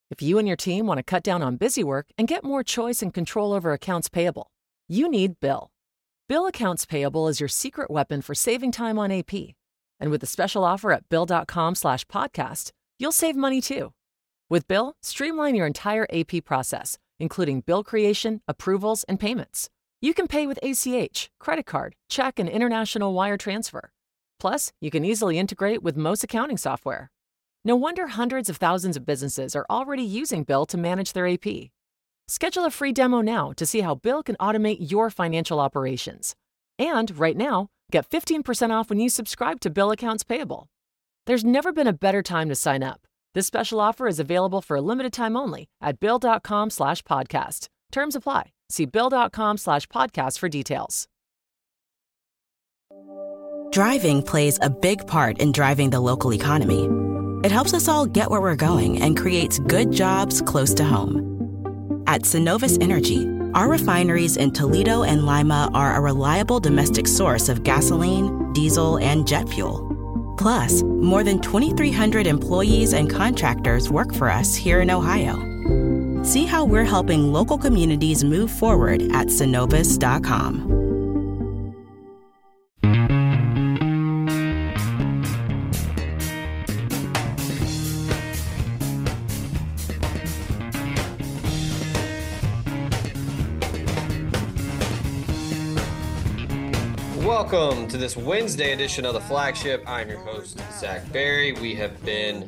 If you and your team want to cut down on busy work and get more choice and control over accounts payable, you need Bill. Bill Accounts Payable is your secret weapon for saving time on AP. And with the special offer at bill.com/podcast, you'll save money too. With Bill, streamline your entire AP process, including bill creation, approvals, and payments. You can pay with ACH, credit card, check, and international wire transfer. Plus, you can easily integrate with most accounting software. No wonder hundreds of thousands of businesses are already using Bill to manage their AP. Schedule a free demo now to see how Bill can automate your financial operations. And right now, get 15% off when you subscribe to Bill Accounts Payable. There's never been a better time to sign up. This special offer is available for a limited time only at bill.com/podcast. Terms apply. See bill.com/podcast for details. Driving plays a big part in driving the local economy. It helps us all get where we're going and creates good jobs close to home. At Synovus Energy, our refineries in Toledo and Lima are a reliable domestic source of gasoline, diesel, and jet fuel. Plus, more than 2,300 employees and contractors work for us here in Ohio. See how we're helping local communities move forward at Synovus.com. Welcome to this Wednesday edition of The Flagship. I'm your host, Zach Berry. We've been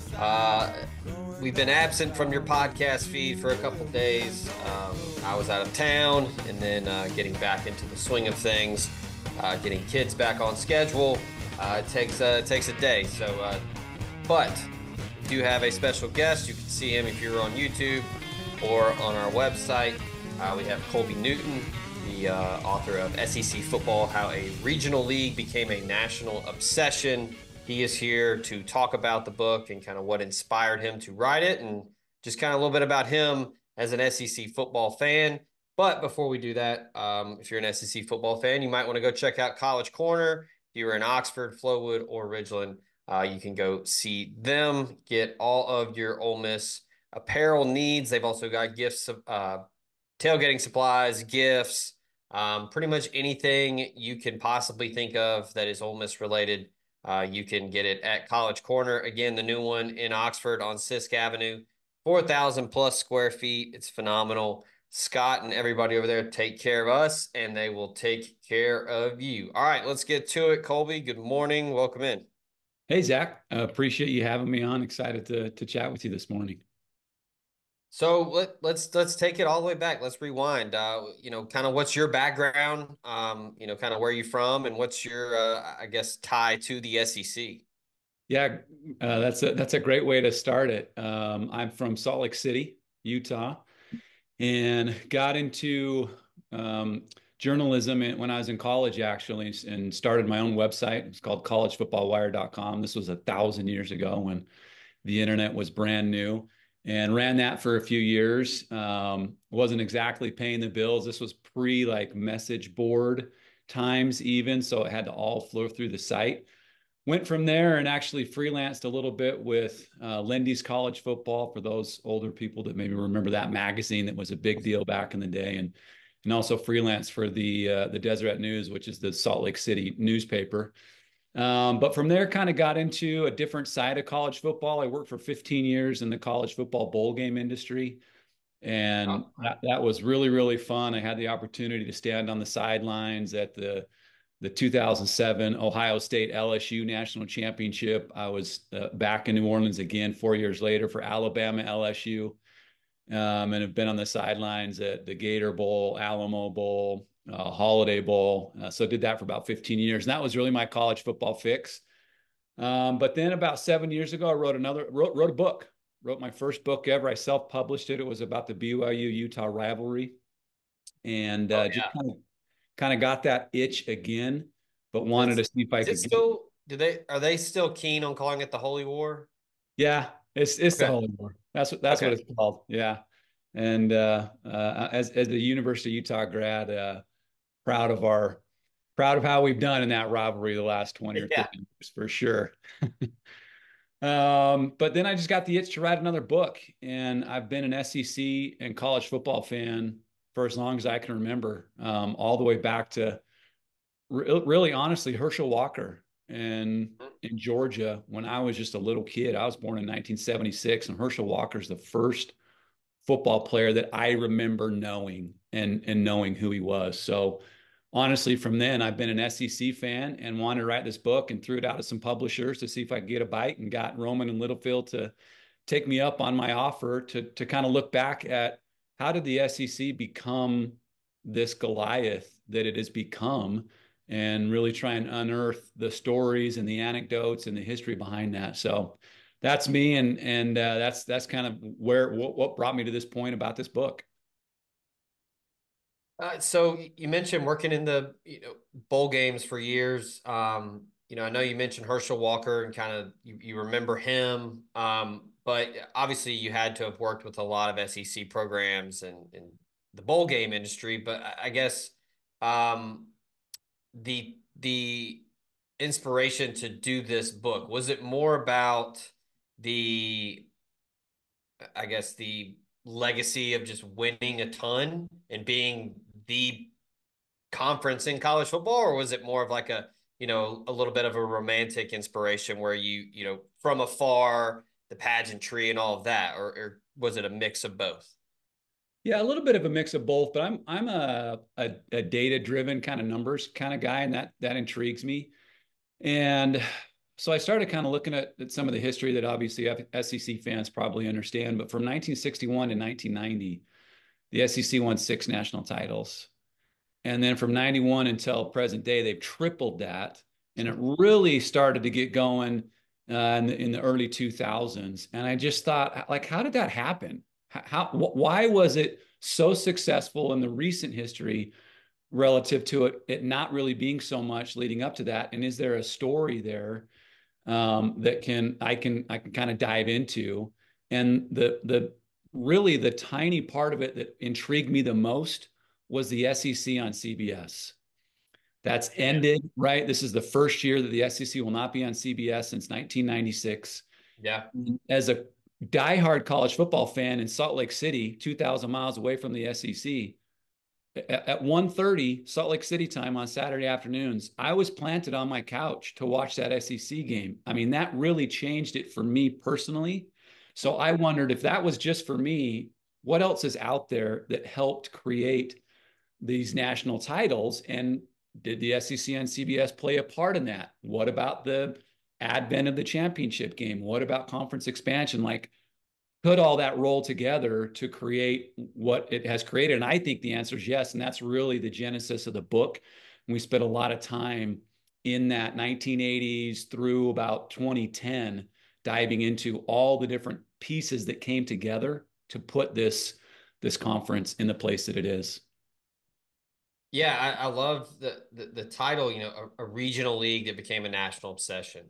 absent from your podcast feed for a couple days. I was out of town and then getting back into the swing of things, getting kids back on schedule. It takes a day. But we do have a special guest. You can see him if you're on YouTube or on our website. We have Colby Newton, the author of SEC Football, How a Regional League Became a National Obsession. He is here to talk about the book and kind of what inspired him to write it and just kind of a little bit about him as an SEC football fan. But before we do that, if you're an SEC football fan, you might want to go check out College Corner. If you're in Oxford, Flowood, or Ridgeland, you can go see them, get all of your Ole Miss apparel needs. They've also got gifts, tailgating supplies, gifts, pretty much anything you can possibly think of that is Ole Miss related. You can get it at College Corner. Again, the new one in Oxford on Sisk Avenue, 4,000 plus square feet. It's phenomenal. Scott and everybody over there take care of us, and they will take care of you. All right, let's get to it. Colby, good morning. Welcome in. Hey, Zach. Appreciate you having me on. Excited to chat with you this morning. So let's take it all the way back. Let's rewind. Kind of what's your background? Kind of where you from, and what's your I guess tie to the SEC? Yeah, that's a great way to start it. I'm from Salt Lake City, Utah, and got into journalism when I was in college, actually, and started my own website. It's called collegefootballwire.com. This was 1,000 years ago when the internet was brand new. And ran that for a few years. Wasn't exactly paying the bills. This was pre message board times even, so it had to all flow through the site. Went from there and actually freelanced a little bit with Lindy's College Football, for those older people that maybe remember that magazine that was a big deal back in the day, and also freelance for the Deseret News, which is the Salt Lake City newspaper. But from there, kind of got into a different side of college football. I worked for 15 years in the college football bowl game industry. And that was really, really fun. I had the opportunity to stand on the sidelines at the 2007 Ohio State LSU National Championship. I was back in New Orleans again 4 years later for Alabama LSU. And have been on the sidelines at the Gator Bowl, Alamo Bowl, Holiday Bowl. So did that for about 15 years. And that was really my college football fix. But then about 7 years ago, I wrote a book, wrote my first book ever. I self-published it. It was about the BYU-Utah rivalry. And just kind of got that itch again, but wanted to see if I could. Are they still keen on calling it the Holy War? Yeah, it's the Holy War. That's what it's called. Yeah. And as a University of Utah grad, proud of how we've done in that rivalry the last 20 or 30 years for sure. But then I just got the itch to write another book, and I've been an SEC and college football fan for as long as I can remember, all the way back to really honestly Herschel Walker and in Georgia when I was just a little kid. I was born in 1976, and Herschel Walker's the first football player that I remember knowing and knowing who he was. So honestly, from then I've been an SEC fan and wanted to write this book, and threw it out to some publishers to see if I could get a bite, and got Rowman and Littlefield to take me up on my offer to kind of look back at how did the SEC become this Goliath that it has become, and really try and unearth the stories and the anecdotes and the history behind that. So that's me, and that's kind of what brought me to this point about this book. So you mentioned working in the bowl games for years. I know you mentioned Herschel Walker and kind of you remember him, but obviously you had to have worked with a lot of SEC programs and the bowl game industry. But I guess the inspiration to do this book, was it more about the I guess the legacy of just winning a ton and being the conference in college football, or was it more of like a little bit of a romantic inspiration where from afar, the pageantry and all of that, or was it a mix of both? Yeah, a little bit of a mix of both, but I'm a data driven kind of numbers kind of guy, and that intrigues me. And so I started kind of looking at some of the history that obviously SEC fans probably understand. But from 1961 to 1990, the SEC won 6 national titles. And then from 91 until present day, they've tripled that. And it really started to get going in the early 2000s. And I just thought, like, how did that happen? Why was it so successful in the recent history relative to it not really being so much leading up to that? And is there a story there that I can kind of dive into? And the really the tiny part of it that intrigued me the most was the SEC on CBS. That's ended, right? This is the first year that the SEC will not be on CBS since 1996. Yeah. As a diehard college football fan in Salt Lake City, 2,000 miles away from the SEC, at 1:30 Salt Lake City time on Saturday afternoons, I was planted on my couch to watch that SEC game. I mean, that really changed it for me personally. So I wondered if that was just for me, what else is out there that helped create these national titles? And did the SEC and CBS play a part in that? What about the advent of the championship game? What about conference expansion? Like, put all that roll together to create what it has created? And I think the answer is yes. And that's really the genesis of the book. And we spent a lot of time in that 1980s through about 2010, diving into all the different pieces that came together to put this conference in the place that it is. Yeah, I love the title, a regional league that became a national obsession.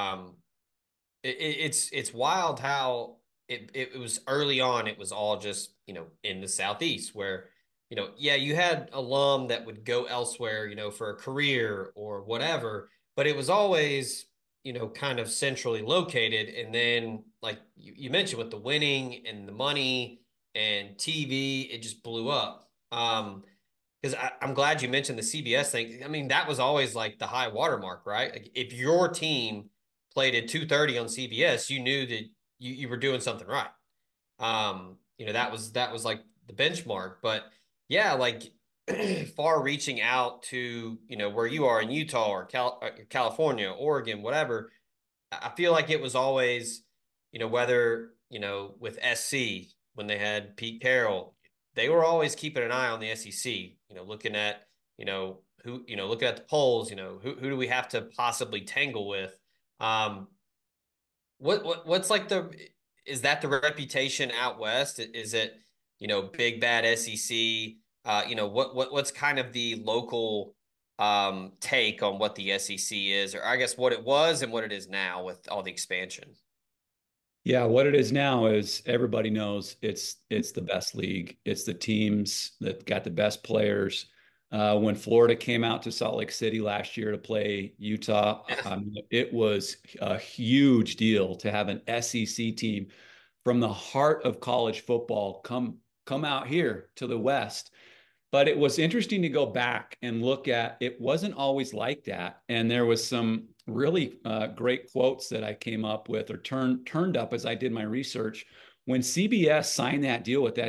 It's wild how it was early on. It was all just in the Southeast where yeah, you had alum that would go elsewhere for a career or whatever, but it was always kind of centrally located. And then like you mentioned with the winning and the money and TV, it just blew up. Because I'm glad you mentioned the CBS thing. I mean, that was always like the high watermark, right? Like if your team played at 2:30 on CBS, you knew that you were doing something right. That was like the benchmark. But yeah, like far reaching out to where you are in Utah or California, Oregon, whatever. I feel like it was always whether with SC when they had Pete Carroll, they were always keeping an eye on the SEC. Looking at looking at the polls. Who do we have to possibly tangle with? Um, what's like is that the reputation out west? Is it big bad SEC? What's kind of the local take on what the SEC is, or I guess what it was and what it is now with all the expansion? Yeah, what it is now is everybody knows it's the best league. It's the teams that got the best players. When Florida came out to Salt Lake City last year to play Utah, Yeah. it was a huge deal to have an SEC team from the heart of college football come out here to the West. But it was interesting to go back and look at, it wasn't always like that. And there was some really great quotes that I came up with or turned up as I did my research. When CBS signed that deal with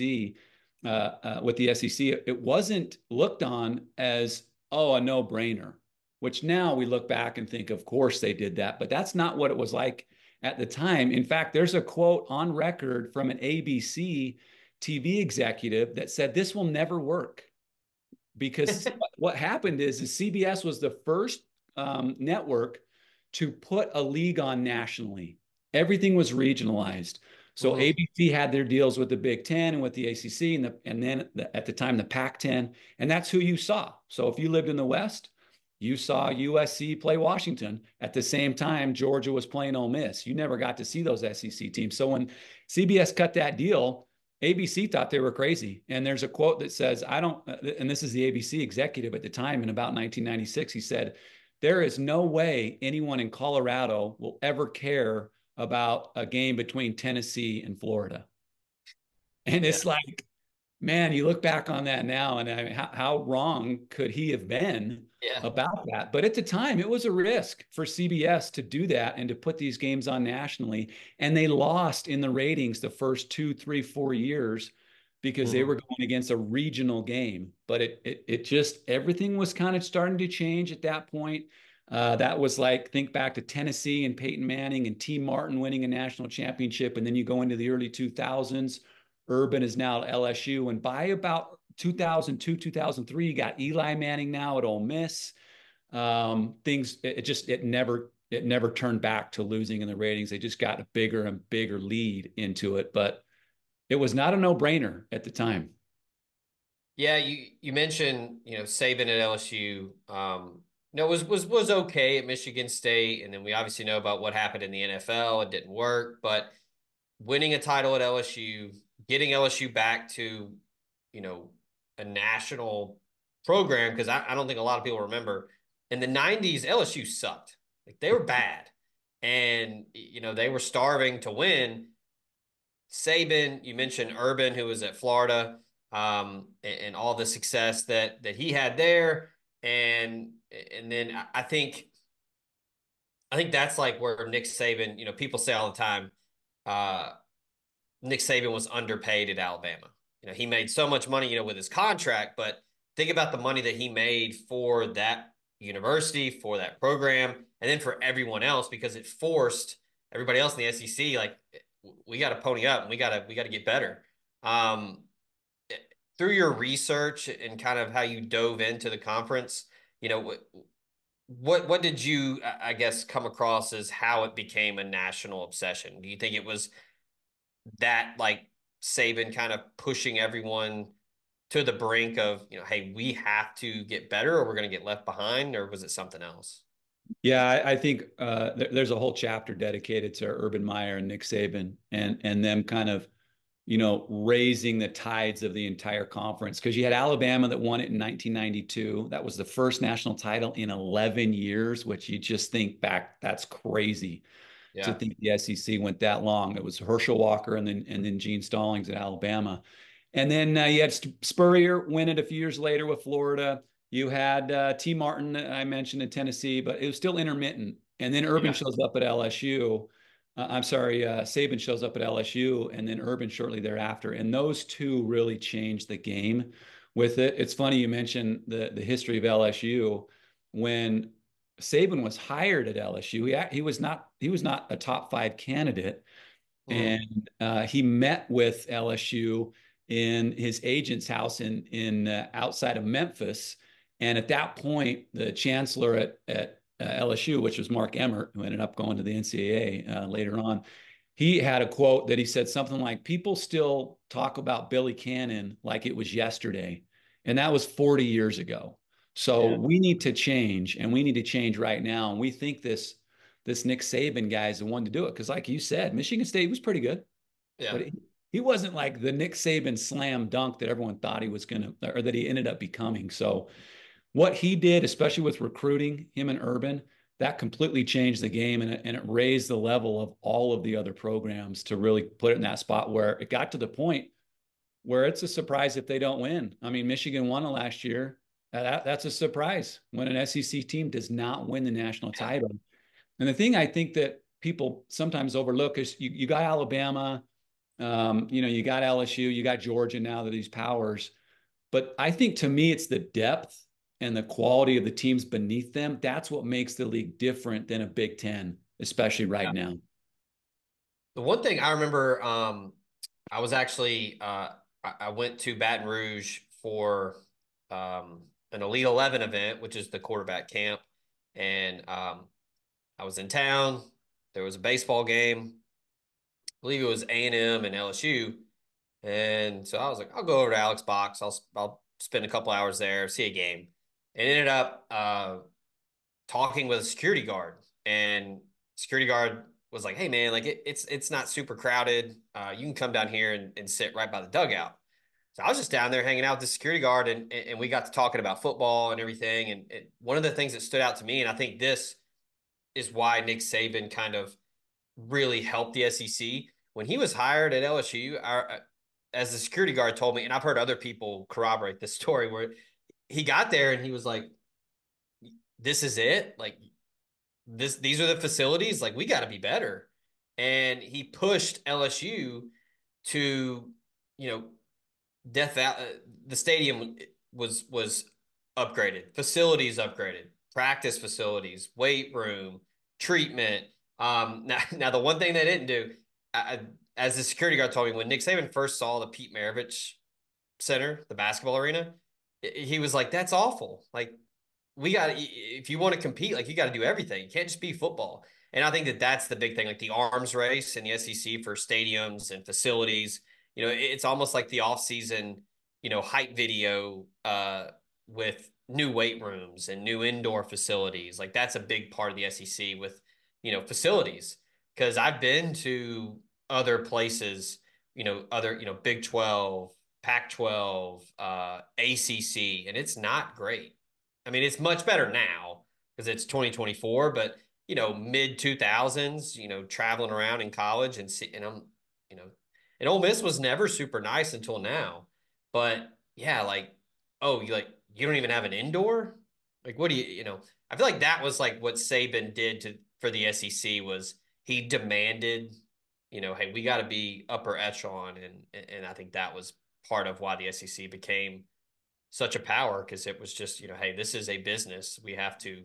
the SEC, it wasn't looked on as, oh, a no-brainer, which now we look back and think, of course they did that, but that's not what it was like at the time. In fact, there's a quote on record from an ABC TV executive that said this will never work because what happened is CBS was the first network to put a league on nationally. Everything was regionalized. So ABC had their deals with the Big Ten and with the ACC and then at the time the Pac-10, and that's who you saw. So if you lived in the West, you saw USC play Washington. At the same time, Georgia was playing Ole Miss. You never got to see those SEC teams. So when CBS cut that deal, ABC thought they were crazy. And there's a quote that says, and this is the ABC executive at the time in about 1996, he said, there is no way anyone in Colorado will ever care about a game between Tennessee and Florida. And it's like, man, you look back on that now and how wrong could he have been about that? But at the time, it was a risk for CBS to do that and to put these games on nationally. And they lost in the ratings the first 2, 3, 4 years because they were going against a regional game. But it just, everything was kind of starting to change at that point. That was like, think back to Tennessee and Peyton Manning and T. Martin winning a national championship. And then you go into the early 2000s. Urban is now at LSU. And by about 2002, 2003, you got Eli Manning now at Ole Miss. It never turned back to losing in the ratings. They just got a bigger and bigger lead into it. But it was not a no-brainer at the time. Yeah, you mentioned, Saban at LSU. Was okay at Michigan State, and then we obviously know about what happened in the NFL. It didn't work, but winning a title at LSU, getting LSU back to, a national program, because I don't think a lot of people remember. In the 90s, LSU sucked. Like, they were bad. And, they were starving to win. Saban, you mentioned Urban, who was at Florida, and all the success that he had there. And then I think that's like where Nick Saban, people say all the time, Nick Saban was underpaid at Alabama. He made so much money, with his contract, but think about the money that he made for that university, for that program, and then for everyone else, because it forced everybody else in the SEC, like, we got to pony up and we got to get better. Through your research and kind of how you dove into the conference, what did you, I guess, come across as how it became a national obsession? Do you think it was that, like, Saban kind of pushing everyone to the brink of, hey, we have to get better or we're going to get left behind, or was it something else? Yeah, I think there's a whole chapter dedicated to Urban Meyer and Nick Saban and them kind of, raising the tides of the entire conference, because you had Alabama that won it in 1992. That was the first national title in 11 years, which you just think back, that's crazy to think the SEC went that long. It was Herschel Walker and then Gene Stallings at Alabama. And then you had Spurrier win it a few years later with Florida. You had T. Martin, I mentioned, in Tennessee, but it was still intermittent. And then Urban shows up at LSU. Saban shows up at LSU, and then Urban shortly thereafter. And those two really changed the game with it. It's funny you mentioned the history of LSU. When Saban was hired at LSU, he was not a top 5 candidate. And he met with LSU in his agent's house in outside of Memphis. And at that point, the chancellor at LSU, which was Mark Emmert, who ended up going to the NCAA later on, he had a quote that he said something like, people still talk about Billy Cannon like it was yesterday. And that was 40 years ago. So we need to change, and we need to change right now. And we think this Nick Saban guy is the one to do it. Because like you said, Michigan State was pretty good. Yeah. But he wasn't like the Nick Saban slam dunk that everyone thought he was going to, or that he ended up becoming. So what he did, especially with recruiting, him and Urban, that completely changed the game, and it raised the level of all of the other programs to really put it in that spot where it got to the point where it's a surprise if they don't win. I mean, Michigan won it last year. That's a surprise when an SEC team does not win the national title. And the thing I think that people sometimes overlook is you got Alabama, you got LSU, you got Georgia now, that these powers. But I think, to me, it's the depth and the quality of the teams beneath them. That's what makes the league different than a Big Ten, especially right now. The one thing I remember, I was actually I went to Baton Rouge for an Elite 11 event, which is the quarterback camp, and I was in town. There was a baseball game. I believe it was A&M and LSU. And so I was like, I'll go over to Alex Box. I'll spend a couple hours there, see a game. And ended up talking with a security guard. And security guard was like, hey man, like it's not super crowded. You can come down here and sit right by the dugout. So I was just down there hanging out with the security guard, and we got to talking about football and everything. And one of the things that stood out to me, and I think this is why Nick Saban kind of really helped the SEC. When he was hired at LSU, as the security guard told me, and I've heard other people corroborate this story, where he got there and he was like, this is it? Like, these are the facilities? Like, we got to be better. And he pushed LSU to, the stadium was upgraded, facilities upgraded, practice facilities, weight room, treatment. Now the one thing they didn't do, as the security guard told me, when Nick Saban first saw the Pete Maravich Center, the basketball arena, he was like, "That's awful. Like, if you want to compete, like, you got to do everything. You can't just be football." And I think that that's the big thing, like the arms race in the SEC for stadiums and facilities. It's almost like the off-season, hype video with new weight rooms and new indoor facilities. Like, that's a big part of the SEC with, facilities. Because I've been to other places, Big 12, Pac-12, ACC, and it's not great. I mean, it's much better now because it's 2024, but, mid 2000s, traveling around in college and I'm, and Ole Miss was never super nice until now. But yeah, like, oh, you don't even have an indoor? Like, what do I feel like that was like what Saban did for the SEC was he demanded, hey, we got to be upper echelon. And I think that was part of why the SEC became such a power, because it was just, hey, this is a business. We have to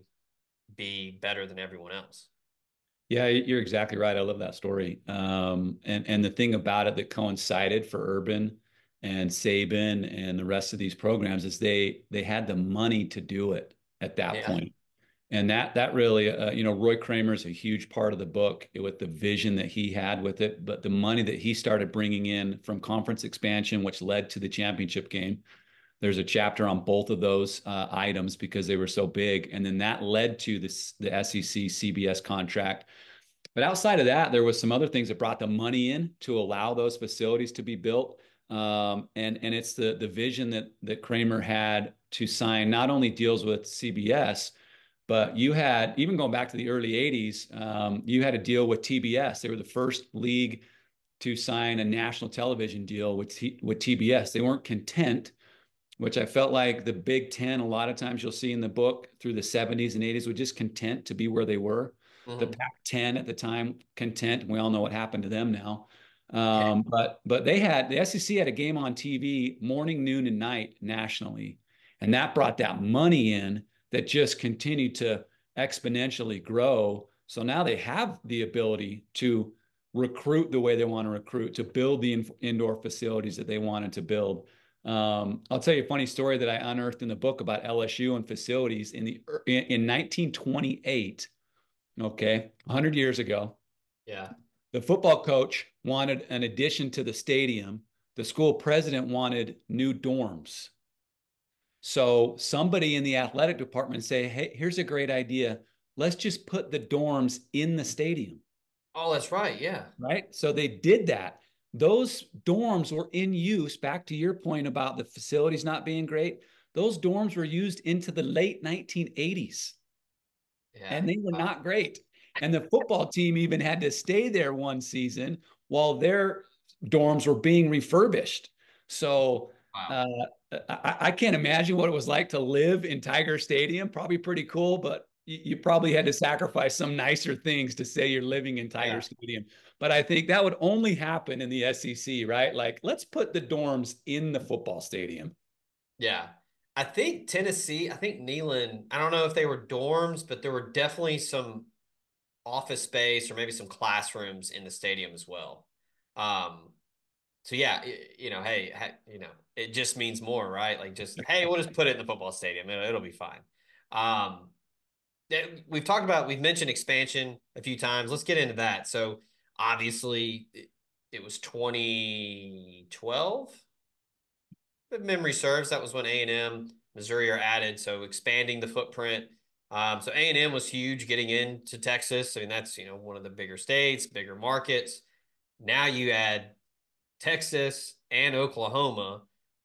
be better than everyone else. Yeah, you're exactly right. I love that story. And the thing about it that coincided for Urban and Saban and the rest of these programs is they had the money to do it at that point. And that really, Roy Kramer is a huge part of the book with the vision that he had with it, but the money that he started bringing in from conference expansion, which led to the championship game. There's a chapter on both of those items because they were so big. And then that led to the SEC CBS contract. But outside of that, there was some other things that brought the money in to allow those facilities to be built. And it's the vision that Kramer had to sign not only deals with CBS, but you had, even going back to the early 80s, you had a deal with TBS. They were the first league to sign a national television deal with TBS. They weren't content, which I felt like the Big Ten, a lot of times you'll see in the book through the 70s and 80s, were just content to be where they were. Mm-hmm. The Pac-10 at the time, content. We all know what happened to them now. But the SEC had a game on TV morning, noon, and night nationally. And that brought that money in that just continued to exponentially grow. So now they have the ability to recruit the way they want to recruit, to build the indoor facilities that they wanted to build. I'll tell you a funny story that I unearthed in the book about LSU and facilities in 1928. Okay, 100 years ago. Yeah. The football coach wanted an addition to the stadium. The school president wanted new dorms. So somebody in the athletic department say, hey, here's a great idea. Let's just put the dorms in the stadium. Oh, that's right. Yeah. Right. So they did that. those dorms were in use, back to your point about the facilities not being great. Those dorms were used into the late 1980s. Yeah. And they were not great. And the football team even had to stay there one season while their dorms were being refurbished. So I can't imagine what it was like to live in Tiger Stadium. Probably pretty cool, but you probably had to sacrifice some nicer things to say you're living in Tiger Stadium. But I think that would only happen in the SEC, right? Like, let's put the dorms in the football stadium. Yeah. I think Tennessee, I think Neyland, I don't know if they were dorms, but there were definitely some office space or maybe some classrooms in the stadium as well. So yeah, hey, it just means more, right? Like, just, hey, we'll just put it in the football stadium. It'll be fine. We've mentioned expansion a few times. Let's get into that. So obviously it was 2012. If memory serves, that was when A&M, Missouri are added. So expanding the footprint. So A&M was huge getting into Texas. I mean, that's, one of the bigger states, bigger markets. Now you add Texas and Oklahoma.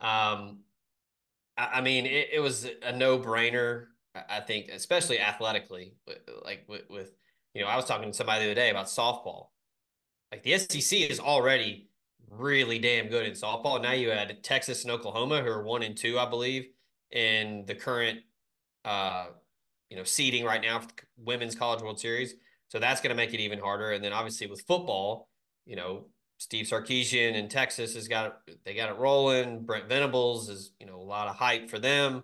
I mean, it was a no-brainer, I think, especially athletically. Like with I was talking to somebody the other day about softball. Like, the SEC is already really damn good in softball. Now you add Texas and Oklahoma, who are 1 and 2, I believe, in the current seeding right now for the Women's College World Series. So that's going to make it even harder. And then obviously with football, Steve Sarkisian in Texas got it rolling. Brent Venables is, a lot of hype for them.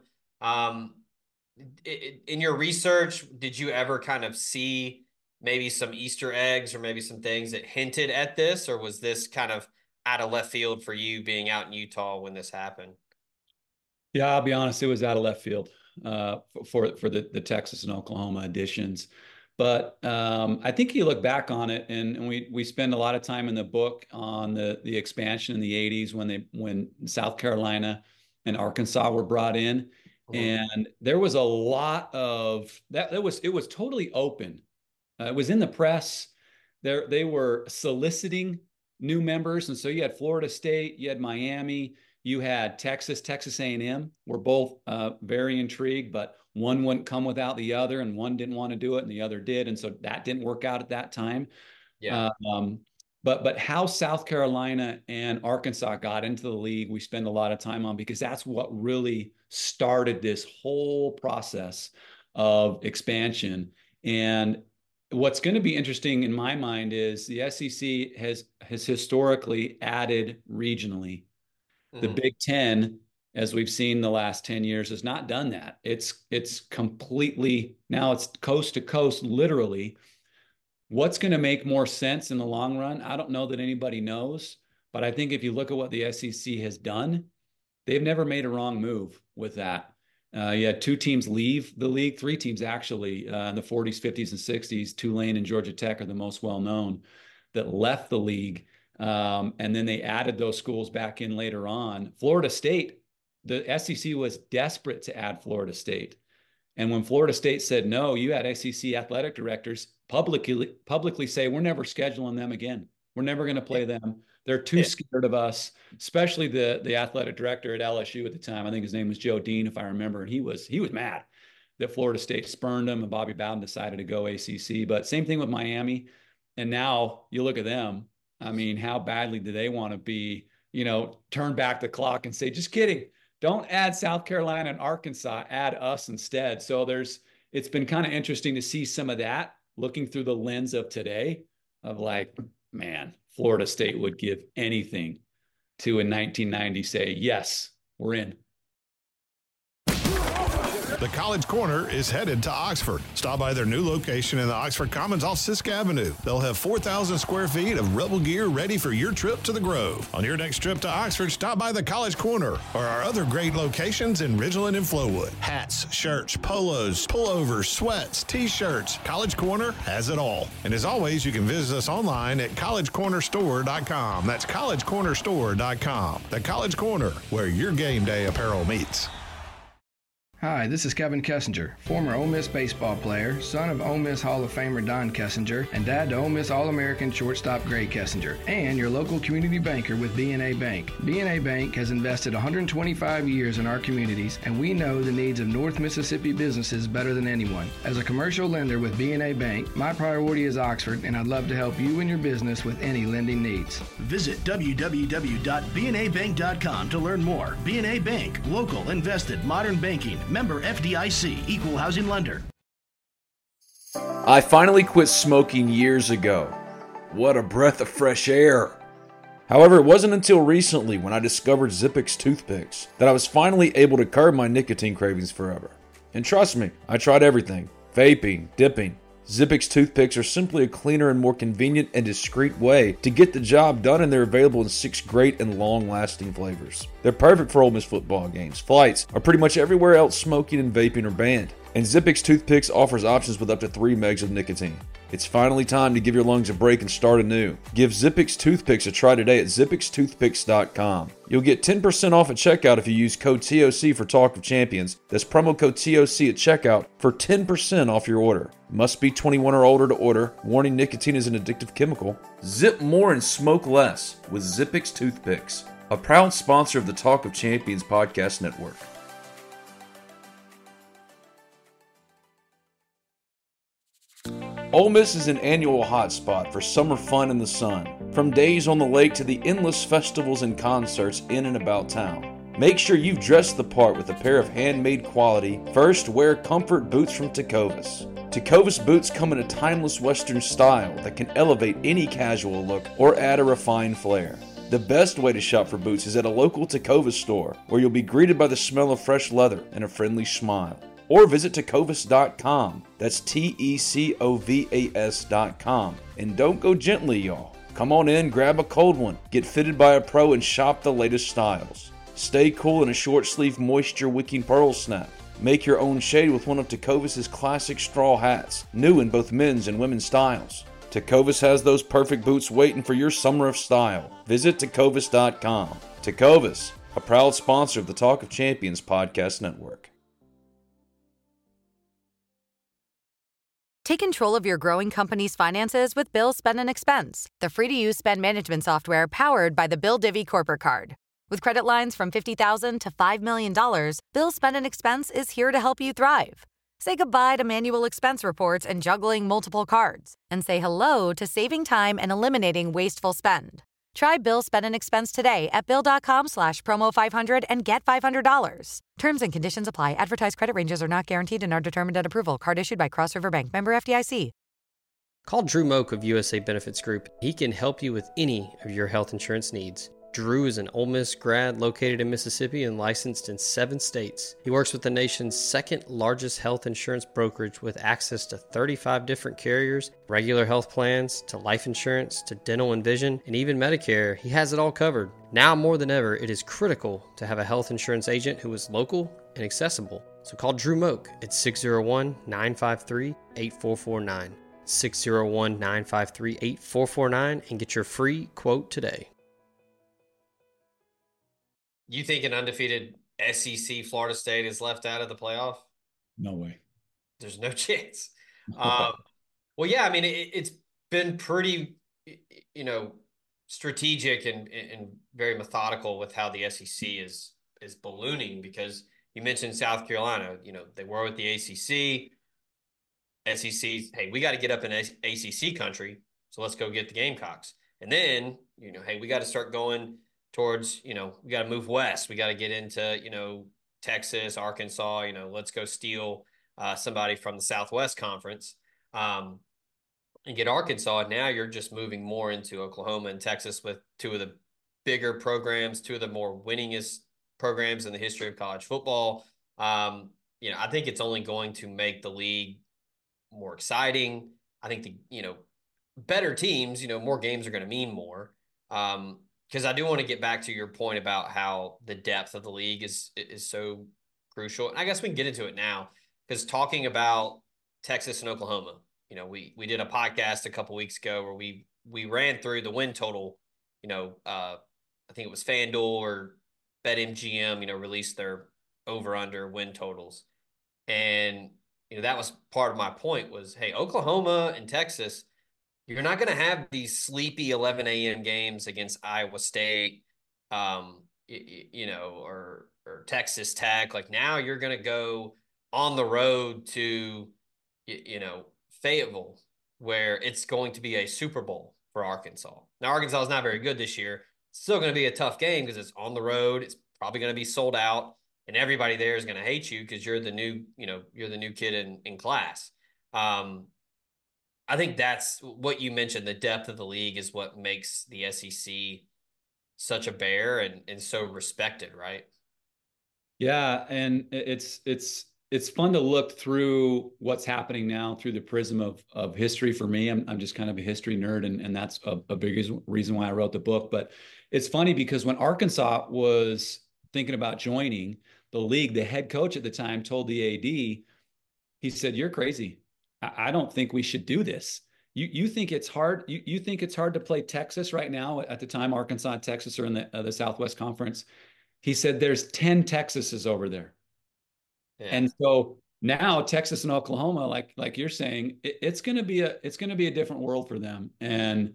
In your research, did you ever kind of see maybe some Easter eggs or maybe some things that hinted at this, or was this kind of out of left field for you being out in Utah when this happened? Yeah, I'll be honest, it was out of left field for the Texas and Oklahoma additions. But I think you look back on it, and we spend a lot of time in the book on the expansion in the 80s when South Carolina and Arkansas were brought in. And there was a lot of that. It was totally open. It was in the press. They were soliciting new members. And so you had Florida State, you had Miami, you had Texas A&M. Were both very intrigued, but one wouldn't come without the other, and one didn't want to do it and the other did. And so that didn't work out at that time. Yeah. But how South Carolina and Arkansas got into the league, we spend a lot of time on, because that's what really started this whole process of expansion. And what's going to be interesting in my mind is the SEC has historically added regionally. The Big Ten, as we've seen the last 10 years, has not done that. It's completely, now it's coast to coast, literally. What's going to make more sense in the long run? I don't know that anybody knows, but I think if you look at what the SEC has done, they've never made a wrong move with that. You had 2 teams leave the league, 3 teams actually, in the 40s, 50s, and 60s. Tulane and Georgia Tech are the most well-known that left the league. And then they added those schools back in later on. Florida State, the SEC was desperate to add Florida State. And when Florida State said no, you had SEC athletic directors publicly say, we're never scheduling them again. We're never going to play them. They're too scared of us, especially the athletic director at LSU at the time. I think his name was Joe Dean, if I remember. And he was mad that Florida State spurned him and Bobby Bowden decided to go ACC. But same thing with Miami. And now you look at them. I mean, how badly do they want to be, turn back the clock and say, just kidding. Don't add South Carolina and Arkansas, add us instead. So it's been kind of interesting to see some of that looking through the lens of today of like, man, Florida State would give anything to in 1990 say, yes, we're in. The College Corner is headed to Oxford. Stop by their new location in the Oxford Commons off Sisk Avenue. They'll have 4,000 square feet of Rebel gear ready for your trip to the Grove. On your next trip to Oxford, stop by the College Corner or our other great locations in Ridgeland and Flowood. Hats, shirts, polos, pullovers, sweats, t-shirts. College Corner has it all. And as always, you can visit us online at collegecornerstore.com. That's collegecornerstore.com. The College Corner, where your game day apparel meets. Hi, this is Kevin Kessinger, former Ole Miss baseball player, son of Ole Miss Hall of Famer Don Kessinger, and dad to Ole Miss All-American shortstop Greg Kessinger, and your local community banker with B&A Bank. B&A Bank has invested 125 years in our communities, and we know the needs of North Mississippi businesses better than anyone. As a commercial lender with B&A Bank, my priority is Oxford, and I'd love to help you and your business with any lending needs. Visit www.bnabank.com to learn more. B&A Bank, local, invested, modern banking. Member FDIC, Equal Housing Lender. I finally quit smoking years ago. What a breath of fresh air. However, it wasn't until recently when I discovered Zippix toothpicks that I was finally able to curb my nicotine cravings forever. And trust me, I tried everything. Vaping, dipping. Zippix toothpicks are simply a cleaner and more convenient and discreet way to get the job done, and they're available in 6 great and long-lasting flavors. They're perfect for Ole Miss football games, flights, or pretty much everywhere else smoking and vaping are banned. And Zippix toothpicks offers options with up to 3 megs of nicotine. It's finally time to give your lungs a break and start anew. Give Zippix toothpicks a try today at ZippixToothpicks.com. You'll get 10% off at checkout if you use code TOC for Talk of Champions. That's promo code TOC at checkout for 10% off your order. Must be 21 or older to order. Warning: nicotine is an addictive chemical. Zip more and smoke less with Zippix toothpicks. A proud sponsor of the Talk of Champions podcast network. Ole Miss is an annual hotspot for summer fun in the sun, from days on the lake to the endless festivals and concerts in and about town. Make sure you've dressed the part with a pair of handmade quality, first wear comfort boots from Tecovas. Tecovas boots come in a timeless Western style that can elevate any casual look or add a refined flair. The best way to shop for boots is at a local Tecovas store, where you'll be greeted by the smell of fresh leather and a friendly smile. Or visit Tecovas.com. That's Tecovas.com. And don't go gently, y'all. Come on in, grab a cold one, get fitted by a pro, and shop the latest styles. Stay cool in a short-sleeve moisture-wicking pearl snap. Make your own shade with one of Tecovas' classic straw hats, new in both men's and women's styles. Tecovas has those perfect boots waiting for your summer of style. Visit Tecovas.com. Tecovas, a proud sponsor of the Talk of Champions podcast network. Take control of your growing company's finances with Bill Spend and Expense, the free-to-use spend management software powered by the Bill Divvy Corporate Card. With credit lines from $50,000 to $5 million, Bill Spend and Expense is here to help you thrive. Say goodbye to manual expense reports and juggling multiple cards, and say hello to saving time and eliminating wasteful spend. Try Bill Spend and Expense today at Bill.com/promo500 and get $500. Terms and conditions apply. Advertised credit ranges are not guaranteed and are determined at approval. Card issued by Cross River Bank. Member FDIC. Call Drew Moak of USA Benefits Group. He can help you with any of your health insurance needs. Drew is an Ole Miss grad located in Mississippi and licensed in 7 states. He works with the nation's 2nd largest health insurance brokerage with access to 35 different carriers, regular health plans, to life insurance, to dental and vision, and even Medicare. He has it all covered. Now more than ever, it is critical to have a health insurance agent who is local and accessible. So call Drew Moak at 601-953-8449. 601-953-8449 and get your free quote today. You think an undefeated SEC Florida State is left out of the playoff? No way. There's no chance. Well, yeah, I mean, it's been pretty, strategic and very methodical with how the SEC is ballooning, because you mentioned South Carolina. They were with the ACC. SEC, hey, we got to get up in ACC country, so let's go get the Gamecocks. And then, hey, we got to start going towards, we got to move west. We got to get into, Texas, Arkansas, let's go steal somebody from the Southwest Conference and get Arkansas. And now you're just moving more into Oklahoma and Texas with 2 of the bigger programs, 2 of the more winningest programs in the history of college football. I think it's only going to make the league more exciting. I think the, better teams, more games are going to mean more. Because I do want to get back to your point about how the depth of the league is so crucial. And I guess we can get into it now, because talking about Texas and Oklahoma, we did a podcast a couple weeks ago where we ran through the win total. I think it was FanDuel or BetMGM, released their over-under win totals. And that was part of my point was, hey, Oklahoma and Texas, you're not going to have these sleepy 11 a.m. games against Iowa State, or Texas Tech. Like now you're going to go on the road to, Fayetteville, where it's going to be a Super Bowl for Arkansas. Now, Arkansas is not very good this year. It's still going to be a tough game because it's on the road. It's probably going to be sold out, and everybody there is going to hate you because you're the new kid in class. I think that's what you mentioned. The depth of the league is what makes the SEC such a bear and so respected, right? Yeah, and it's fun to look through what's happening now through the prism of history for me. I'm just kind of a history nerd, and that's a big reason why I wrote the book. But it's funny because when Arkansas was thinking about joining the league, the head coach at the time told the AD, he said, "You're crazy. I don't think we should do this. You think it's hard? You think it's hard to play Texas right now? At the time, Arkansas and Texas are in the Southwest Conference." He said, "There's 10 Texases over there." Yeah. And so now Texas and Oklahoma, like you're saying, it's going to be a different world for them. And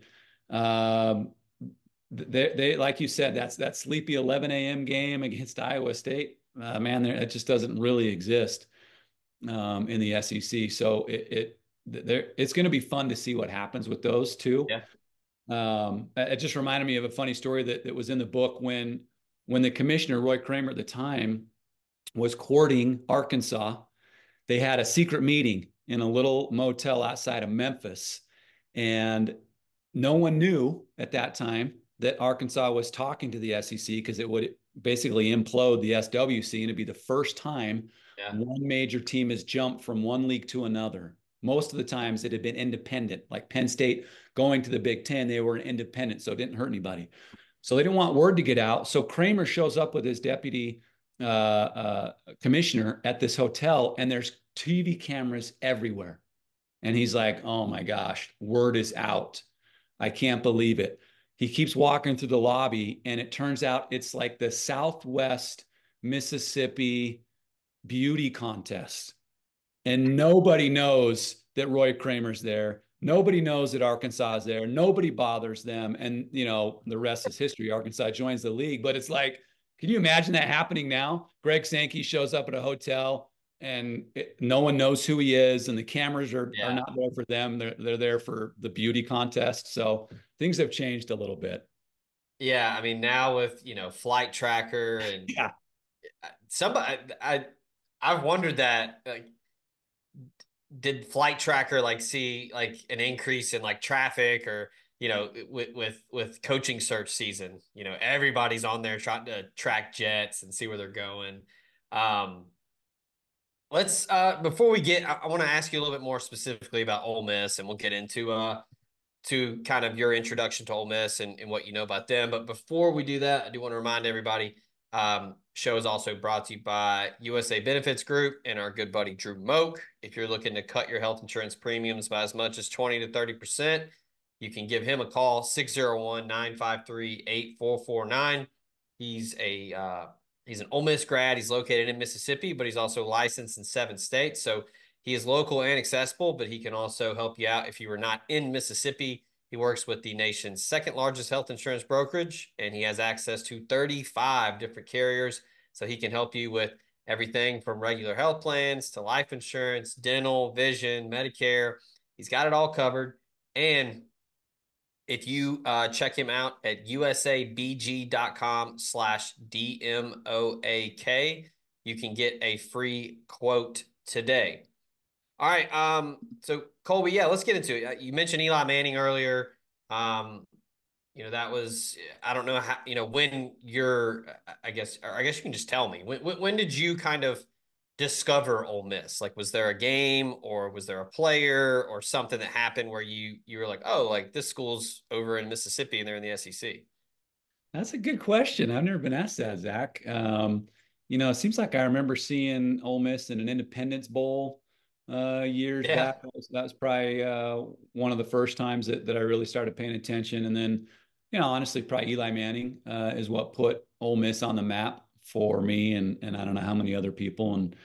they like you said, that sleepy 11 a.m. game against Iowa State, man, it just doesn't really exist in the SEC. So it's going to be fun to see what happens with those two. Yeah. It just reminded me of a funny story that was in the book when the commissioner, Roy Kramer at the time, was courting Arkansas. They had a secret meeting in a little motel outside of Memphis. And no one knew at that time that Arkansas was talking to the SEC because it would basically implode the SWC, and it'd be the first time one major team has jumped from one league to another. Most of the times it had been independent, like Penn State going to the Big Ten, they were an independent, so it didn't hurt anybody. So they didn't want word to get out. So Kramer shows up with his deputy commissioner at this hotel, and there's TV cameras everywhere. And he's like, "Oh my gosh, word is out. I can't believe it." He keeps walking through the lobby, and it turns out it's like the Southwest Mississippi beauty contest. And nobody knows that Roy Kramer's there. Nobody knows that Arkansas is there. Nobody bothers them. And, the rest is history. Arkansas joins the league. But it's like, can you imagine that happening now? Greg Sankey shows up at a hotel and no one knows who he is. And the cameras are not there for them. They're there for the beauty contest. So things have changed a little bit. Yeah. I mean, now with, Flight Tracker and somebody, I've wondered that, did Flight Tracker see an increase in traffic or with coaching search season? Everybody's on there trying to track jets and see where they're going. Let's before we get, I want to ask you a little bit more specifically about Ole Miss, and we'll get into to kind of your introduction to Ole Miss and what you know about them. But before we do that, I do want to remind everybody, show is also brought to you by USA Benefits Group and our good buddy Drew Moak. If you're looking to cut your health insurance premiums by as much as 20 to 30%, you can give him a call, 601-953-8449. He's an Ole Miss grad. He's located in Mississippi, but he's also licensed in 7 states. So he is local and accessible, but he can also help you out if you are not in Mississippi. He works with the nation's second largest health insurance brokerage, and he has access to 35 different carriers. So he can help you with everything from regular health plans to life insurance, dental, vision, Medicare. He's got it all covered. And if you check him out at usabg.com/DMOAK, you can get a free quote today. All right. So Colby, let's get into it. You mentioned Eli Manning earlier. That was, I don't know how, when I guess you can just tell me, when did you kind of discover Ole Miss? Was there a game or was there a player or something that happened where you were like, oh, this school's over in Mississippi and they're in the SEC? That's a good question. I've never been asked that, Zach. It seems like I remember seeing Ole Miss in an Independence Bowl years back. That was probably one of the first times that I really started paying attention. And then, honestly, probably Eli Manning is what put Ole Miss on the map for me, and I don't know how many other people. And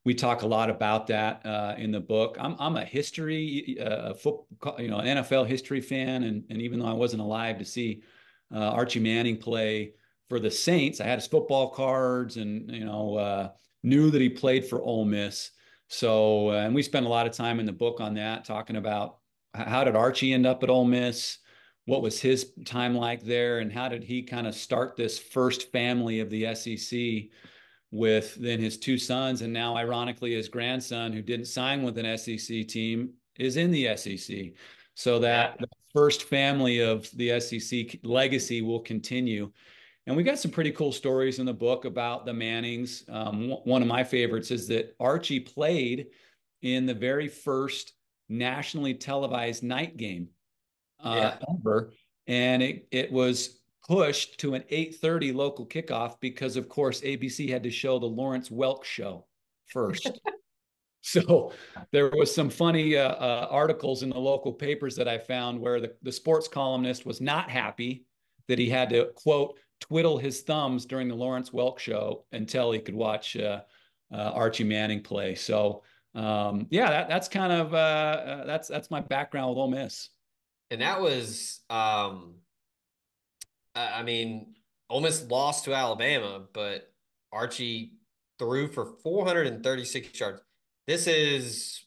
we talk a lot about that in the book. I'm a history, football, NFL history fan, and even though I wasn't alive to see Archie Manning play for the Saints, I had his football cards, and knew that he played for Ole Miss. So, and we spent a lot of time in the book on that, talking about how did Archie end up at Ole Miss, what was his time like there, and how did he kind of start this first family of the SEC with then his two sons, and now ironically his grandson, who didn't sign with an SEC team, is in the SEC. So that the first family of the SEC legacy will continue. And we got some pretty cool stories in the book about the Mannings. One of my favorites is that Archie played in the very first nationally televised night game ever. And it was pushed to an 8:30 local kickoff because, of course, ABC had to show the Lawrence Welk show first. So there was some funny articles in the local papers that I found where the sports columnist was not happy that he had to, quote, twiddle his thumbs during the Lawrence Welk show until he could watch Archie Manning play. So that's kind of that's my background with Ole Miss. And that was, Ole Miss lost to Alabama, but Archie threw for 436 yards. This is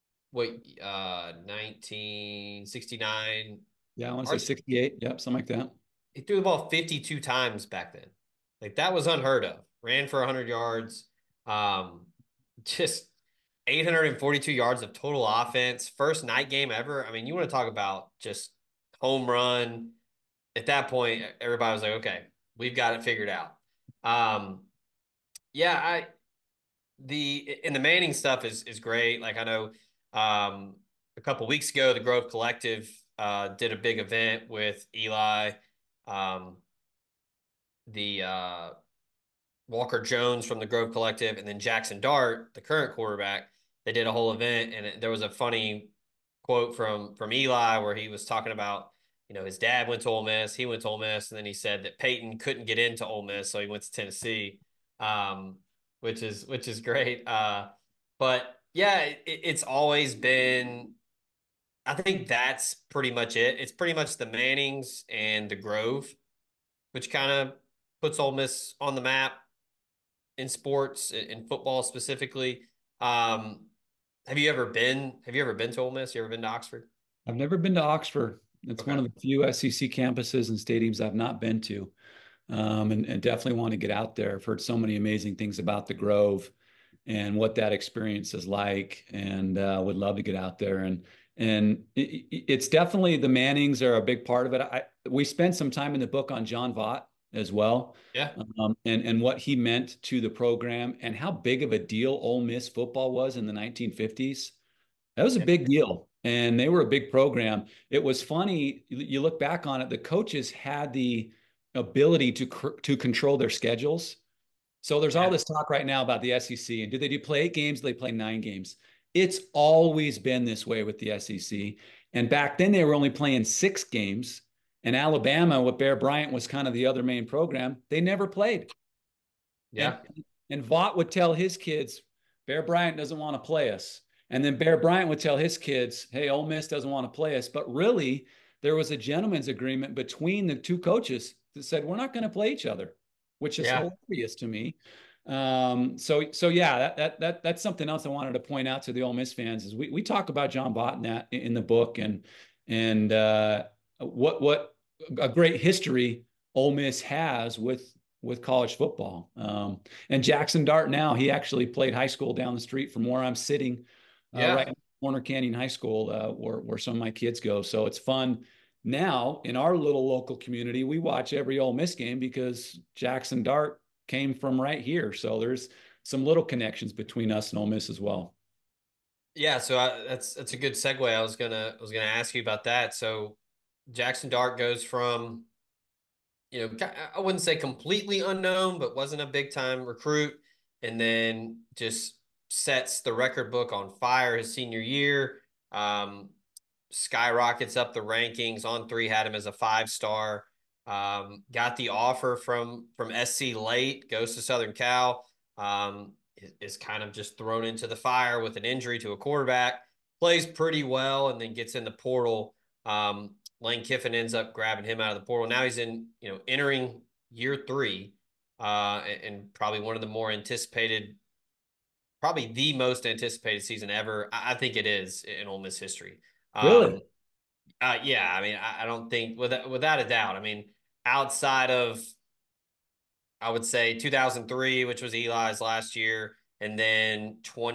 1969. Yeah, I want to say 68. Yep, something like that. He threw the ball 52 times back then. Like, that was unheard of. Ran for 100 yards. Just 842 yards of total offense. First night game ever. I mean, you want to talk about just home run. At that point, everybody was like, okay, we've got it figured out. The Manning stuff is great. Like, I know a couple weeks ago, the Grove Collective did a big event with Eli, Walker Jones from the Grove Collective, and then Jackson Dart, the current quarterback. They did a whole event, and there was a funny quote from Eli where he was talking about, his dad went to Ole Miss, he went to Ole Miss, and then he said that Peyton couldn't get into Ole Miss, so he went to Tennessee, which is great. But yeah, it's always been, I think that's pretty much it. It's pretty much the Mannings and the Grove, which kind of puts Ole Miss on the map in sports, in football specifically. Have you ever been to Ole Miss? You ever been to Oxford? I've never been to Oxford. It's one of the few SEC campuses and stadiums I've not been to. And definitely want to get out there. I've heard so many amazing things about the Grove and what that experience is like, and would love to get out there. And it's definitely, the Mannings are a big part of it. We spent some time in the book on John Vaught as well. Yeah. And what he meant to the program and how big of a deal Ole Miss football was in the 1950s. That was a big deal. And they were a big program. It was funny. You look back on it, the coaches had the ability to control their schedules. So there's all this talk right now about the SEC, and do they play 8 games? Do they play 9 games? It's always been this way with the SEC. And back then they were only playing 6 games. And Alabama, with Bear Bryant, was kind of the other main program. They never played. Yeah. And Vaught would tell his kids, Bear Bryant doesn't want to play us. And then Bear Bryant would tell his kids, hey, Ole Miss doesn't want to play us. But really, there was a gentleman's agreement between the two coaches that said, we're not going to play each other, which is hilarious to me. That's something else I wanted to point out to the Ole Miss fans is we talk about John Vaught in the book and what a great history Ole Miss has with college football. And Jackson Dart now, he actually played high school down the street from where I'm sitting, right in Corner Canyon High School, where some of my kids go. So it's fun. Now, in our little local community, we watch every Ole Miss game because Jackson Dart came from right here. So there's some little connections between us and Ole Miss as well. Yeah, so that's a good segue. I was gonna ask you about that. So Jackson Dart goes from, I wouldn't say completely unknown, but wasn't a big time recruit, and then just sets the record book on fire his senior year. Skyrockets up the rankings. On3 had him as a 5-star. Got the offer from SC late, goes to Southern Cal. is kind of just thrown into the fire with an injury to a quarterback, plays pretty well, and then gets in the portal. Lane Kiffin ends up grabbing him out of the portal. Now he's entering year 3, and probably one of the more anticipated, probably the most anticipated season ever. I think it is in Ole Miss history. Really? Yeah, I mean, I don't think without a doubt. I mean, outside of, I would say 2003, which was Eli's last year, and then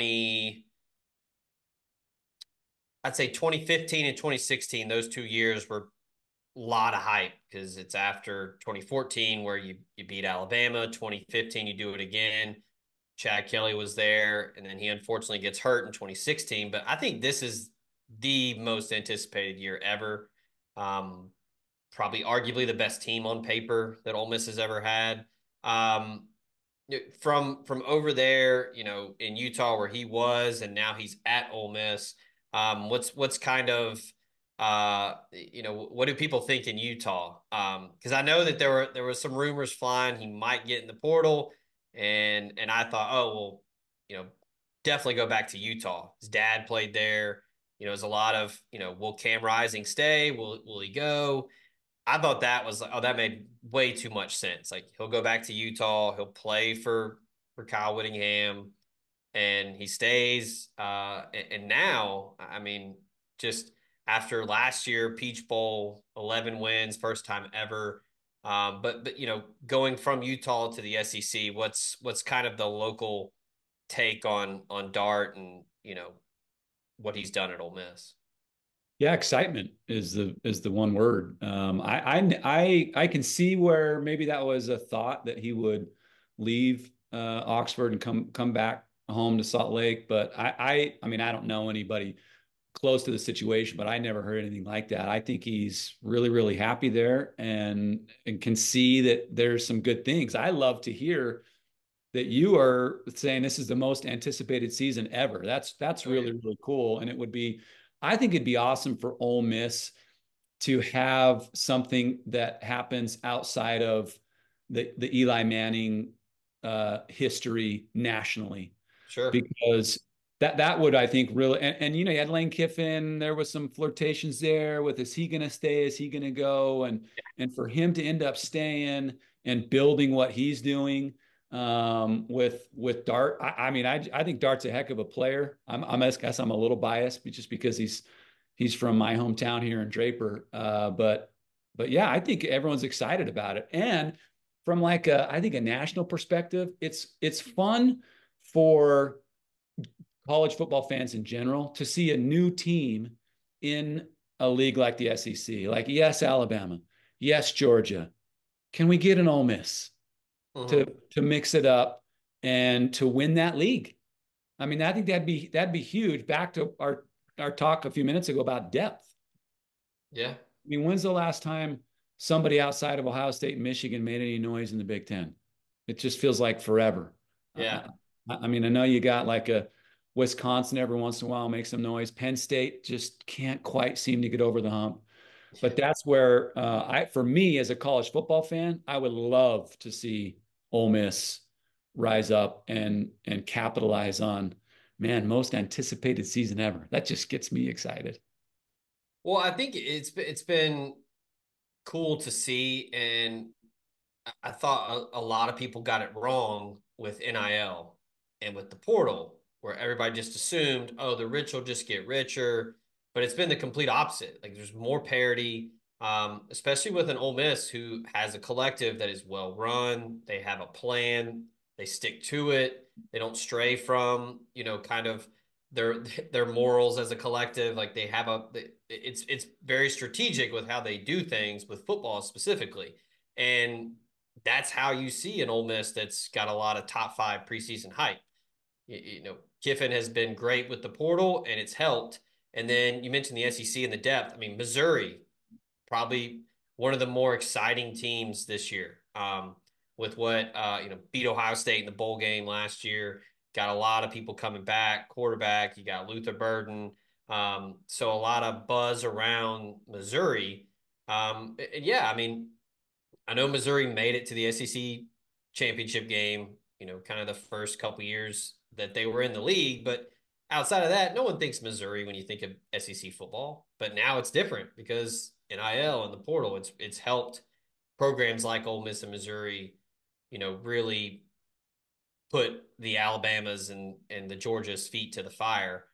I'd say 2015 and 2016. Those 2 years were a lot of hype because it's after 2014 where you beat Alabama. 2015, you do it again. Chad Kelly was there, and then he unfortunately gets hurt in 2016. But I think this is the most anticipated year ever. Probably arguably the best team on paper that Ole Miss has ever had. Um, from over there, in Utah where he was, and now he's at Ole Miss. What's kind of what do people think in Utah? Because I know that there was some rumors flying he might get in the portal, and I thought, oh well, definitely go back to Utah. His dad played there. There's a lot of will Cam Rising stay? Will he go? I thought that made way too much sense. Like he'll go back to Utah, he'll play for Kyle Whittingham, and he stays. And now, I mean, just after last year, Peach Bowl, 11 wins, first time ever. But going from Utah to the SEC, what's kind of the local take on Dart and what he's done at Ole Miss? Yeah, excitement is the one word. I can see where maybe that was a thought that he would leave Oxford and come back home to Salt Lake. But I mean, I don't know anybody close to the situation, but I never heard anything like that. I think he's really, really happy there and can see that there's some good things. I love to hear that you are saying this is the most anticipated season ever. That's really, really cool. And I think it'd be awesome for Ole Miss to have something that happens outside of the Eli Manning history nationally. Sure. Because that would, I think, really, and you had Lane Kiffin, there was some flirtations there with, is he going to stay? Is he going to go? And for him to end up staying and building what he's doing with Dart. I mean, I think Dart's a heck of a player. I guess I'm a little biased just because he's from my hometown here in Draper. But yeah, I think everyone's excited about it. And from I think a national perspective, it's fun for college football fans in general to see a new team in a league like the SEC. Like, yes, Alabama, yes, Georgia. Can we get an Ole Miss to mix it up and to win that league? I mean, I think that'd be huge. Back to our talk a few minutes ago about depth. Yeah. I mean, when's the last time somebody outside of Ohio State and Michigan made any noise in the Big Ten? It just feels like forever. Yeah. I mean, I know you got like a Wisconsin every once in a while makes some noise. Penn State just can't quite seem to get over the hump. But that's where for me as a college football fan, I would love to see Ole Miss rise up and capitalize on, man, most anticipated season ever. That just gets me excited. Well, I think it's been cool to see, and I thought a lot of people got it wrong with NIL and with the portal, where everybody just assumed, oh, the rich will just get richer, but it's been the complete opposite. Like there's more parity, especially with an Ole Miss who has a collective that is well run. They have a plan. They stick to it. They don't stray from, kind of their morals as a collective. Like they have it's very strategic with how they do things with football specifically. And that's how you see an Ole Miss that's got a lot of top 5 preseason hype. Kiffin has been great with the portal and it's helped. And then you mentioned the SEC and the depth. I mean, Missouri, probably one of the more exciting teams this year. With what beat Ohio State in the bowl game last year, got a lot of people coming back. Quarterback, you got Luther Burden, so a lot of buzz around Missouri. And yeah, I mean, I know Missouri made it to the SEC championship game kind of the first couple years that they were in the league. But outside of that, no one thinks Missouri when you think of SEC football. But now it's different because NIL and the portal, it's helped programs like Ole Miss and Missouri, really put the Alabamas and the Georgia's feet to the fire.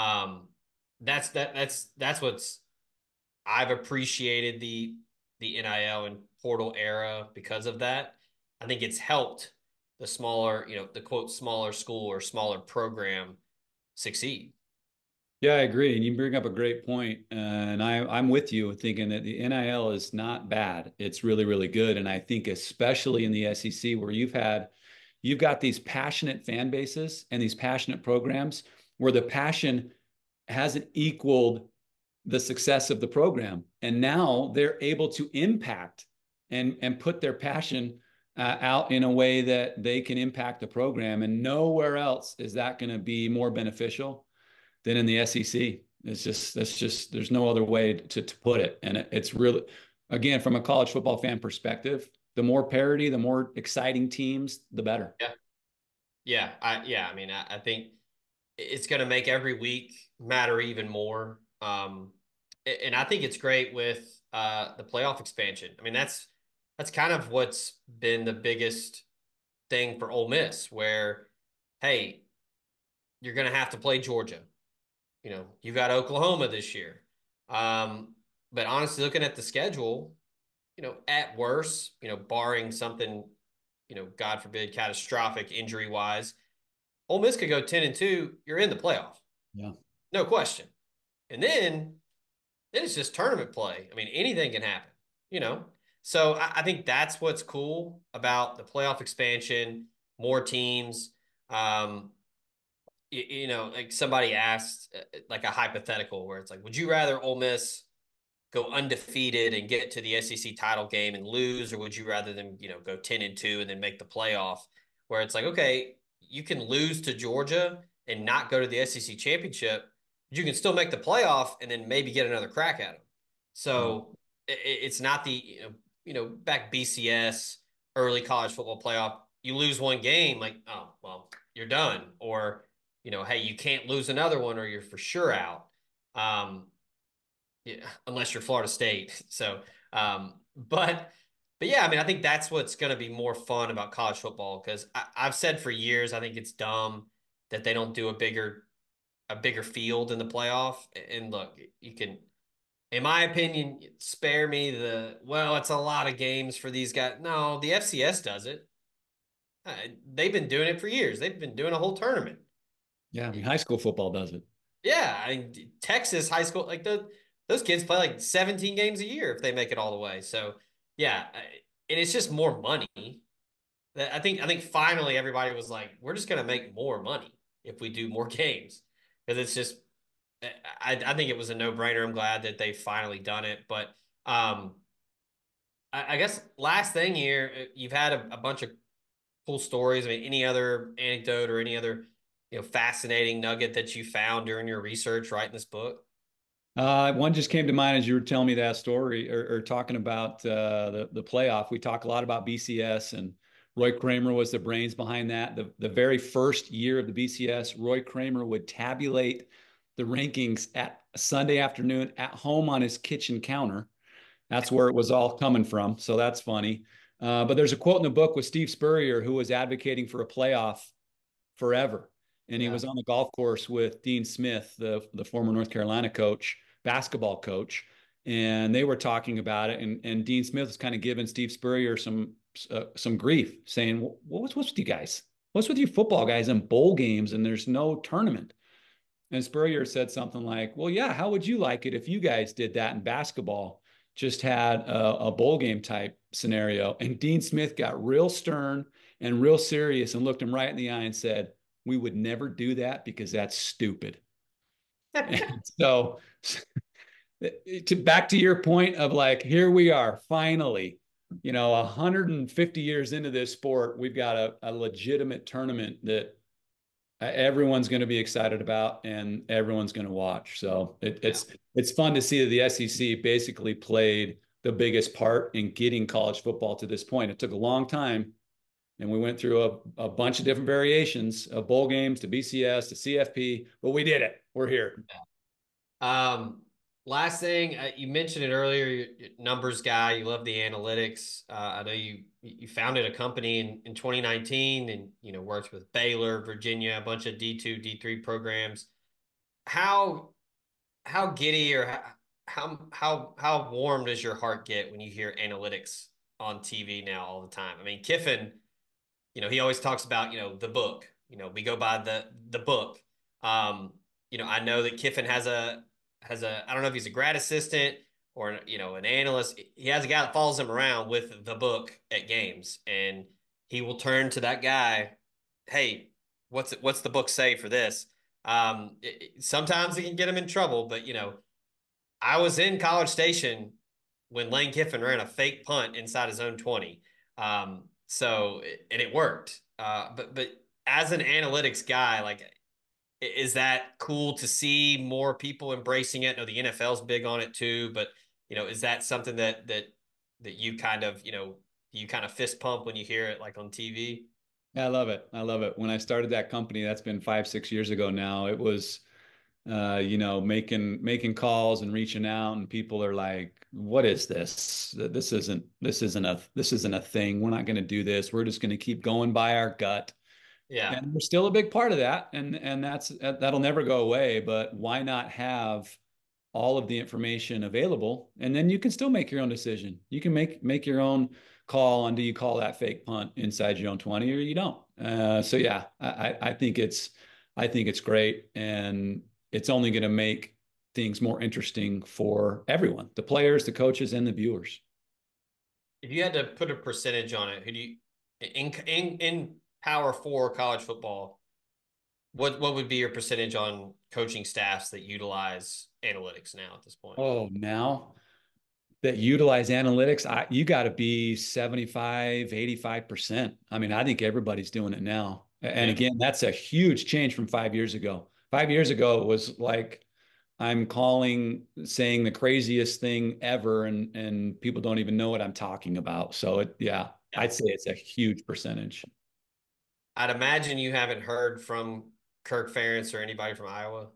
That's what's I've appreciated the NIL and portal era because of that. I think it's helped the smaller, the quote smaller school or smaller program succeed. Yeah, I agree. And you bring up a great point. And I'm with you thinking that the NIL is not bad. It's really, really good. And I think especially in the SEC where you've got these passionate fan bases and these passionate programs where the passion hasn't equaled the success of the program. And now they're able to impact and put their passion out in a way that they can impact the program. And nowhere else is that going to be more beneficial than in the SEC. There's no other way to put it. And it's really, again, from a college football fan perspective, the more parity, the more exciting teams, the better. Yeah. I mean, I think it's going to make every week matter even more. And I think it's great with the playoff expansion. I mean, that's kind of what's been the biggest thing for Ole Miss, where, hey, you're going to have to play Georgia. You've got Oklahoma this year. But honestly, looking at the schedule, at worst, barring something, God forbid, catastrophic injury wise, Ole Miss could go 10-2. You're in the playoff. Yeah. No question. And then it's just tournament play. I mean, anything can happen, So I think that's what's cool about the playoff expansion, more teams. Like somebody asked, like a hypothetical where it's like, would you rather Ole Miss go undefeated and get to the SEC title game and lose, or would you rather them, go 10-2 and then make the playoff? Where it's like, okay, you can lose to Georgia and not go to the SEC championship, but you can still make the playoff and then maybe get another crack at them. So it's not the, back BCS, early college football playoff, you lose one game, like, oh, well, you're done. Or, hey, you can't lose another one or you're for sure out. Yeah, unless you're Florida State. So, but yeah, I mean, I think that's what's going to be more fun about college football, because I've said for years, I think it's dumb that they don't do a bigger field in the playoff. And look, you can, in my opinion, spare me it's a lot of games for these guys. No, the FCS does it. They've been doing it for years. They've been doing a whole tournament. Yeah, I mean, high school football does it. Yeah, I mean, Texas high school, like those kids play like 17 games a year if they make it all the way. So yeah, and it's just more money. I think finally everybody was like, we're just gonna make more money if we do more games, because it's just, I think it was a no-brainer. I'm glad that they finally done it. But I guess last thing here, you've had a bunch of cool stories. I mean, any other anecdote or any other fascinating nugget that you found during your research writing this book? One just came to mind as you were telling me that story, or talking about the playoff. We talk a lot about BCS, and Roy Kramer was the brains behind that. The very first year of the BCS, Roy Kramer would tabulate the rankings at Sunday afternoon at home on his kitchen counter. That's where it was all coming from. So that's funny. But there's a quote in the book with Steve Spurrier, who was advocating for a playoff forever. And he was on the golf course with Dean Smith, the former North Carolina basketball coach. And they were talking about it. And Dean Smith was kind of giving Steve Spurrier some grief, saying, what's with you guys? What's with you football guys in bowl games and there's no tournament? And Spurrier said something like, well, yeah, how would you like it if you guys did that in basketball? Just had a bowl game type scenario. And Dean Smith got real stern and real serious and looked him right in the eye and said, we would never do that because that's stupid. And so back to your point of like, here we are finally, 150 years into this sport, we've got a legitimate tournament that everyone's going to be excited about and everyone's going to watch. So it's fun to see that the SEC basically played the biggest part in getting college football to this point. It took a long time, And we went through a bunch of different variations of bowl games to BCS to CFP, but we did it. We're here. Last thing, you mentioned it earlier, you're a numbers guy, you love the analytics. I know you founded a company in 2019 and, worked with Baylor, Virginia, a bunch of D2, D3 programs. How giddy or how warm does your heart get when you hear analytics on TV now all the time? I mean, Kiffin, he always talks about, the book, we go by the book. I know that Kiffin has a, I don't know if he's a grad assistant or, an analyst. He has a guy that follows him around with the book at games, and he will turn to that guy. Hey, what's the book say for this? Sometimes it can get him in trouble, but I was in College Station when Lane Kiffin ran a fake punt inside his own 20. And it worked. But as an analytics guy, like, is that cool to see more people embracing it? I know the NFL's big on it too, but is that something that you kind of, you kind of fist pump when you hear it like on TV? Yeah, I love it. I love it. When I started that company, that's been 5-6 years ago now. It was, making calls and reaching out, and people are like, "What is this? This isn't a thing. We're not going to do this. We're just going to keep going by our gut." Yeah. And we're still a big part of that. And that'll never go away, but why not have all of the information available? And then you can still make your own decision. You can make your own call on, do you call that fake punt inside your own 20 or you don't? So yeah, I think it's great. And it's only going to make things more interesting for everyone, the players, the coaches, and the viewers. If you had to put a percentage on it, who do you, in Power 4 college football, what would be your percentage on coaching staffs that utilize analytics now at this point? Oh, now that utilize analytics, you got to be 75, 85%. I mean, I think everybody's doing it now. And again, that's a huge change from 5 years ago. 5 years ago, it was like, I'm saying the craziest thing ever, and people don't even know what I'm talking about. So I'd say it's a huge percentage. I'd imagine you haven't heard from Kirk Ferentz or anybody from Iowa.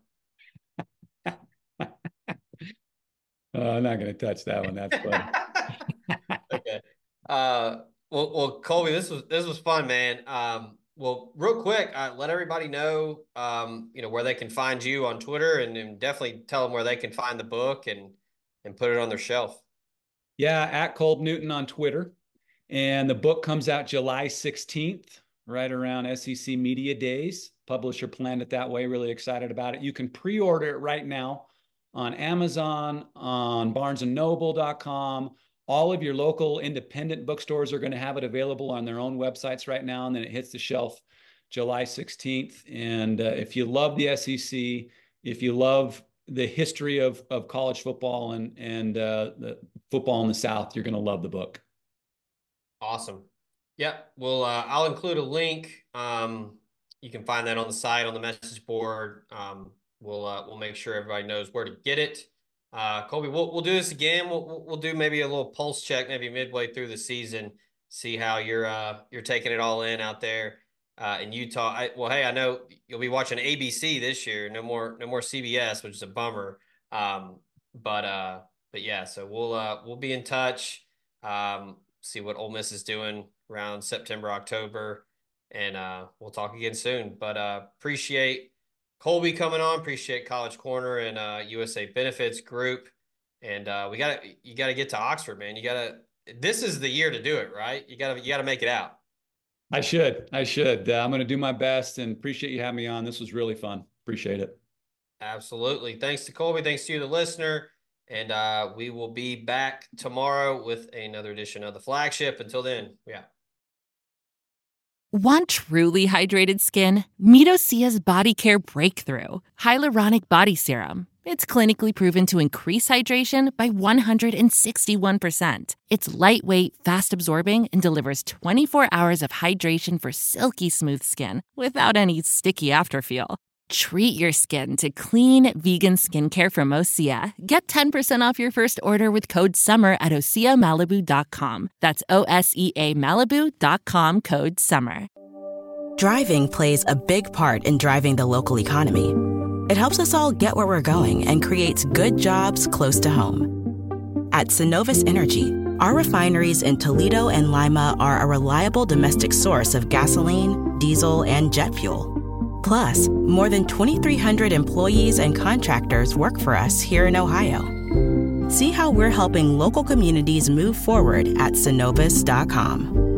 I'm not going to touch that one. That's funny. Okay. Well, Colby, this was fun, man. Well, real quick, let everybody know, where they can find you on Twitter, and definitely tell them where they can find the book and put it on their shelf. Yeah, at Kolb Newton on Twitter. And the book comes out July 16th, right around SEC Media Days. Publisher planned it that way. Really excited about it. You can pre-order it right now on Amazon, on barnesandnoble.com. All of your local independent bookstores are going to have it available on their own websites right now, and then it hits the shelf July 16th. And if you love the SEC, if you love the history of college football and the football in the South, you're going to love the book. Awesome. Yep. Well, I'll include a link. You can find that on the site, on the message board. We'll make sure everybody knows where to get it. Colby, we'll do this again. We'll do maybe a little pulse check, maybe midway through the season, see how you're taking it all in out there in Utah. I know you'll be watching ABC this year. No more CBS, which is a bummer. But yeah, so we'll be in touch. See what Ole Miss is doing around September, October, and we'll talk again soon. But appreciate Colby coming on. Appreciate College Corner and USA Benefits Group. And you gotta get to Oxford, man. This is the year to do it, right? You gotta make it out. I should. I'm going to do my best, and appreciate you having me on. This was really fun. Appreciate it. Absolutely. Thanks to Colby. Thanks to you, the listener. And we will be back tomorrow with another edition of The Flagship. Until then, yeah. Want truly hydrated skin? Meet Osea's Body Care Breakthrough Hyaluronic Body Serum. It's clinically proven to increase hydration by 161%. It's lightweight, fast-absorbing, and delivers 24 hours of hydration for silky smooth skin without any sticky afterfeel. Treat your skin to clean, vegan skincare from Osea. Get 10% off your first order with code SUMMER at OseaMalibu.com. That's OSEA Malibu.com, code SUMMER. Driving plays a big part in driving the local economy. It helps us all get where we're going and creates good jobs close to home. At Synovus Energy, our refineries in Toledo and Lima are a reliable domestic source of gasoline, diesel, and jet fuel. Plus, more than 2,300 employees and contractors work for us here in Ohio. See how we're helping local communities move forward at Synovus.com.